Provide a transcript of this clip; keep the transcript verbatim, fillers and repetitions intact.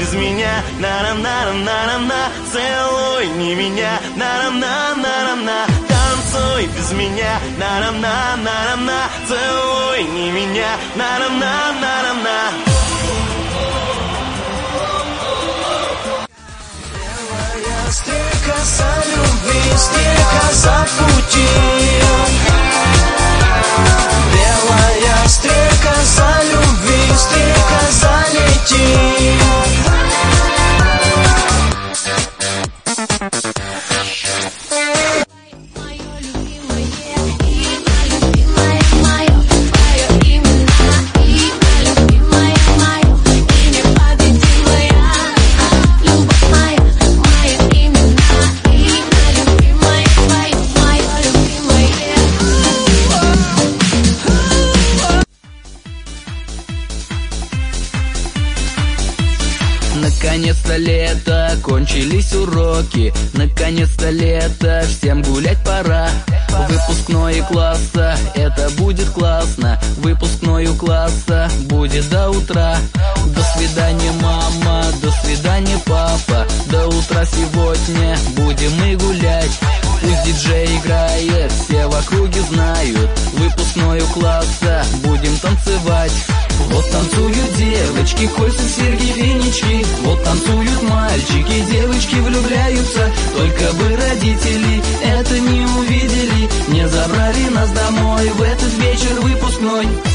без меня, на-на-на-на-на-на. Целуй не меня, на-на-на-на-на-на. Танцуй без меня, на-на-на-на-на-на. Целуй не меня, на-на-на-на-на-на. Белая стрекоза любви, стрекоза пути. Белая стрекоза любви, стрекоза лети. Наконец-то лето, кончились уроки. Наконец-то лето, всем гулять пора. Выпускной класса, это будет классно. Выпускной у класса будет до утра. До свидания, мама, до свидания, папа. До утра сегодня будем мы гулять. Пусть диджей играет, все в округе знают. Выпускной у класса, будем танцевать. Вот танцуют девочки, кольца, серьги, венички. Вот танцуют мальчики, девочки влюбляются. Только бы родители это не увидели, не забрали нас домой в этот вечер выпускной.